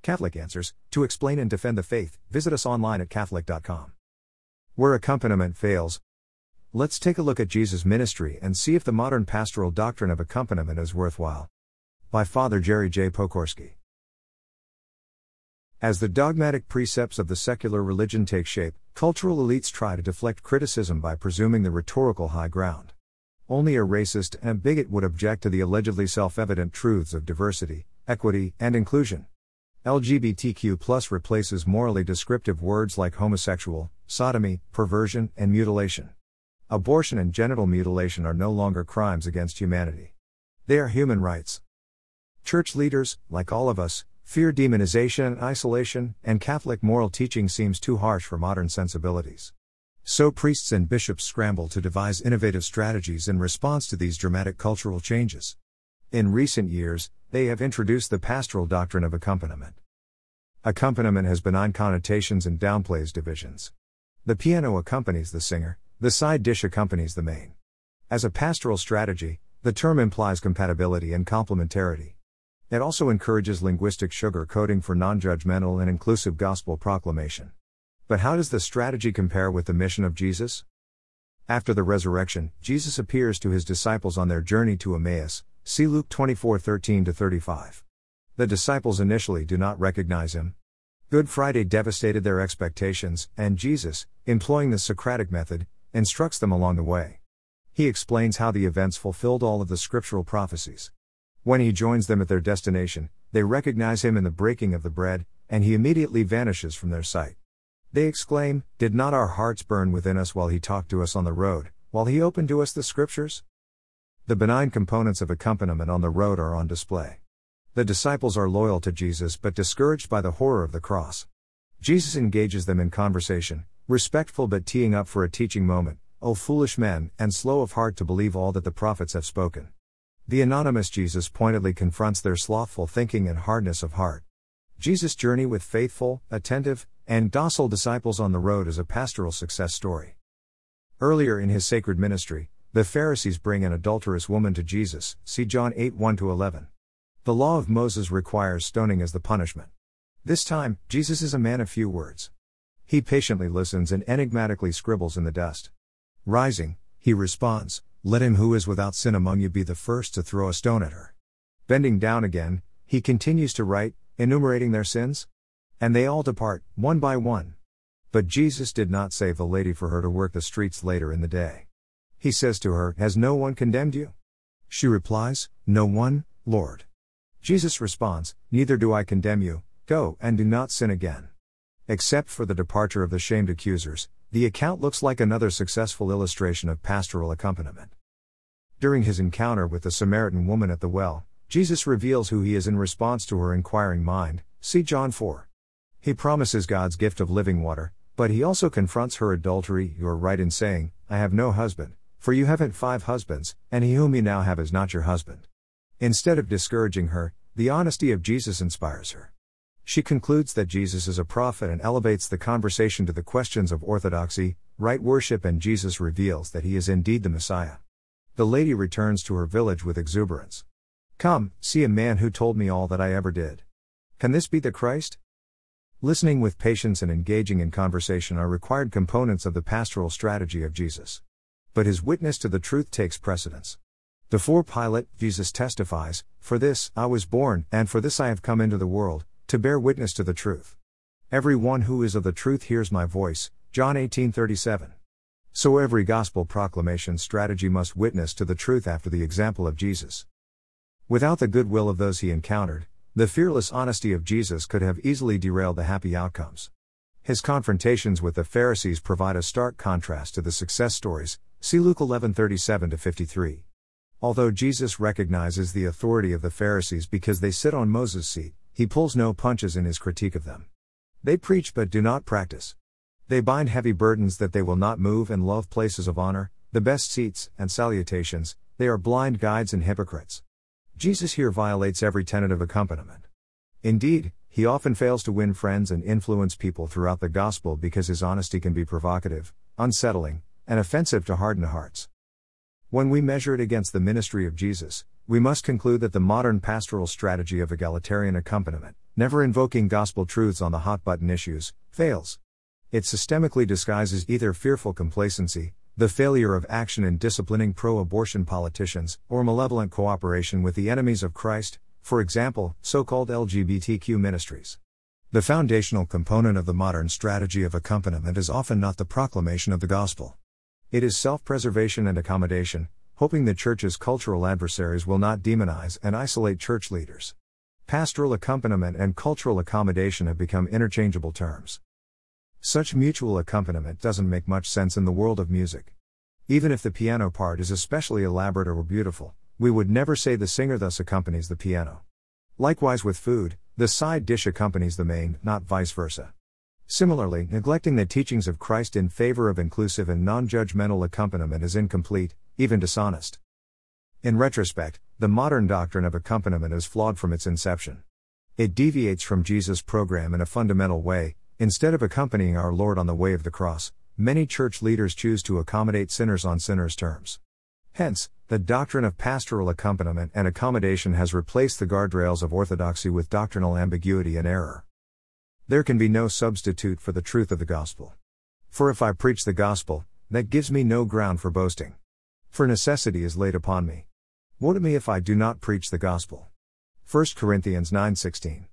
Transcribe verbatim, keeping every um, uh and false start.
Catholic Answers. To explain and defend the faith, visit us online at catholic dot com. Where accompaniment fails. Let's take a look at Jesus' ministry and see if the modern pastoral doctrine of accompaniment is worthwhile. By Father Jerry J. Pokorski. As the dogmatic precepts of the secular religion take shape, cultural elites try to deflect criticism by presuming the rhetorical high ground. Only a racist and a bigot would object to the allegedly self-evident truths of diversity, equity, and inclusion. L G B T Q plus replaces morally descriptive words like homosexual, sodomy, perversion, and mutilation. Abortion and genital mutilation are no longer crimes against humanity. They are human rights. Church leaders, like all of us, fear demonization and isolation, and Catholic moral teaching seems too harsh for modern sensibilities. So priests and bishops scramble to devise innovative strategies in response to these dramatic cultural changes. In recent years, they have introduced the pastoral doctrine of accompaniment. Accompaniment has benign connotations and downplays divisions. The piano accompanies the singer, the side dish accompanies the main. As a pastoral strategy, the term implies compatibility and complementarity. It also encourages linguistic sugar coating for non-judgmental and inclusive gospel proclamation. But how does the strategy compare with the mission of Jesus? After the resurrection, Jesus appears to his disciples on their journey to Emmaus. See Luke twenty-four thirteen to thirty-five. The disciples initially do not recognize him. Good Friday devastated their expectations, and Jesus, employing the Socratic method, instructs them along the way. He explains how the events fulfilled all of the scriptural prophecies. When he joins them at their destination, they recognize him in the breaking of the bread, and he immediately vanishes from their sight. They exclaim, "Did not our hearts burn within us while he talked to us on the road, while he opened to us the scriptures?" The benign components of accompaniment on the road are on display. The disciples are loyal to Jesus but discouraged by the horror of the cross. Jesus engages them in conversation, respectful but teeing up for a teaching moment, "O foolish men, and slow of heart to believe all that the prophets have spoken." The anonymous Jesus pointedly confronts their slothful thinking and hardness of heart. Jesus' journey with faithful, attentive, and docile disciples on the road is a pastoral success story. Earlier in his sacred ministry, the Pharisees bring an adulterous woman to Jesus, see John eight one to eleven. The law of Moses requires stoning as the punishment. This time, Jesus is a man of few words. He patiently listens and enigmatically scribbles in the dust. Rising, he responds, "Let him who is without sin among you be the first to throw a stone at her." Bending down again, he continues to write, enumerating their sins. And they all depart, one by one. But Jesus did not save the lady for her to work the streets later in the day. He says to her, "Has no one condemned you?" She replies, "No one, Lord." Jesus responds, "Neither do I condemn you, go and do not sin again." Except for the departure of the shamed accusers, the account looks like another successful illustration of pastoral accompaniment. During his encounter with the Samaritan woman at the well, Jesus reveals who he is in response to her inquiring mind, see John four. He promises God's gift of living water, but he also confronts her adultery. "You are right in saying, 'I have no husband,' for you haven't five husbands, and he whom you now have is not your husband." Instead of discouraging her, the honesty of Jesus inspires her. She concludes that Jesus is a prophet and elevates the conversation to the questions of orthodoxy, right worship, and Jesus reveals that he is indeed the Messiah. The lady returns to her village with exuberance. "Come, see a man who told me all that I ever did. Can this be the Christ?" Listening with patience and engaging in conversation are required components of the pastoral strategy of Jesus. But his witness to the truth takes precedence. Before Pilate, Jesus testifies, "For this I was born, and for this I have come into the world, to bear witness to the truth. Every one who is of the truth hears my voice," John eighteen thirty-seven. So every gospel proclamation strategy must witness to the truth after the example of Jesus. Without the goodwill of those he encountered, the fearless honesty of Jesus could have easily derailed the happy outcomes. His confrontations with the Pharisees provide a stark contrast to the success stories, see Luke eleven thirty-seven to fifty-three. Although Jesus recognizes the authority of the Pharisees because they sit on Moses' seat, he pulls no punches in his critique of them. They preach but do not practice. They bind heavy burdens that they will not move and love places of honor, the best seats, and salutations. They are blind guides and hypocrites. Jesus here violates every tenet of accompaniment. Indeed, he often fails to win friends and influence people throughout the gospel because his honesty can be provocative, unsettling, and offensive to hardened hearts. When we measure it against the ministry of Jesus, we must conclude that the modern pastoral strategy of egalitarian accompaniment, never invoking gospel truths on the hot-button issues, fails. It systemically disguises either fearful complacency, the failure of action in disciplining pro-abortion politicians, or malevolent cooperation with the enemies of Christ, for example, so-called L G B T Q ministries. The foundational component of the modern strategy of accompaniment is often not the proclamation of the gospel. It is self-preservation and accommodation, hoping the church's cultural adversaries will not demonize and isolate church leaders. Pastoral accompaniment and cultural accommodation have become interchangeable terms. Such mutual accompaniment doesn't make much sense in the world of music. Even if the piano part is especially elaborate or beautiful, we would never say the singer thus accompanies the piano. Likewise with food, the side dish accompanies the main, not vice versa. Similarly, neglecting the teachings of Christ in favor of inclusive and non-judgmental accompaniment is incomplete, even dishonest. In retrospect, the modern doctrine of accompaniment is flawed from its inception. It deviates from Jesus' program in a fundamental way. Instead of accompanying our Lord on the way of the cross, many church leaders choose to accommodate sinners on sinners' terms. Hence, the doctrine of pastoral accompaniment and accommodation has replaced the guardrails of orthodoxy with doctrinal ambiguity and error. There can be no substitute for the truth of the gospel. For if I preach the gospel, that gives me no ground for boasting. For necessity is laid upon me. Woe to me if I do not preach the gospel. First Corinthians nine sixteen.